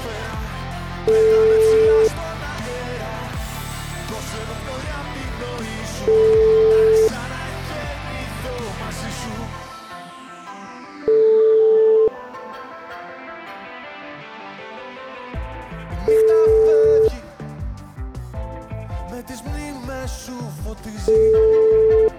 ατμόσφαιρα. Πέταμε ψηλά στον αέρα. Δώσε μου πνοή απ' την πνοή σου. Σαν να γεννηθώ μαζί σου. Η νύχτα φεύγει, με τις μνήμες σου φωτίζει.